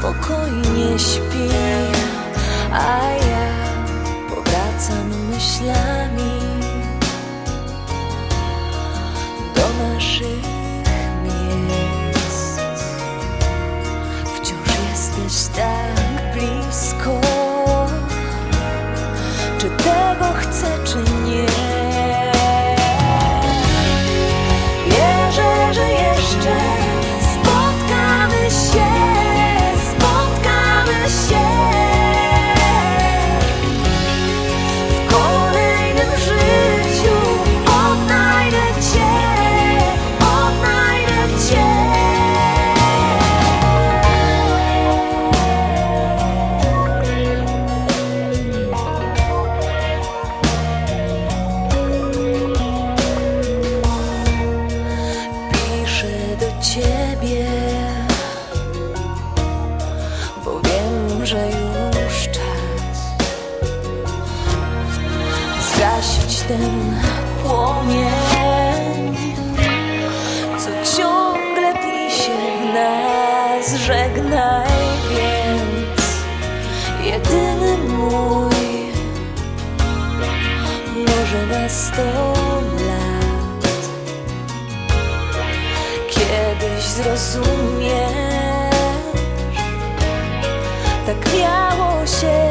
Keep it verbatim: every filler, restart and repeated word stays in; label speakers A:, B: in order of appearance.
A: spokojnie śpi, a ja powracam myślami do naszych miejsc. Wciąż jesteś tak blisko. Czy tego chcę, czy nie? Wierzę, że jeszcze spotkamy się, spotkamy się w kolejnym życiu. Odnajdę Cię, odnajdę Cię. Ciebie, bo wiem, że już czas zgasić ten płomień, co ciągle tli się w nas. Żegnaj więc, jedyny mój, może na sto lat. Kiedyś zrozumiesz, tak miało się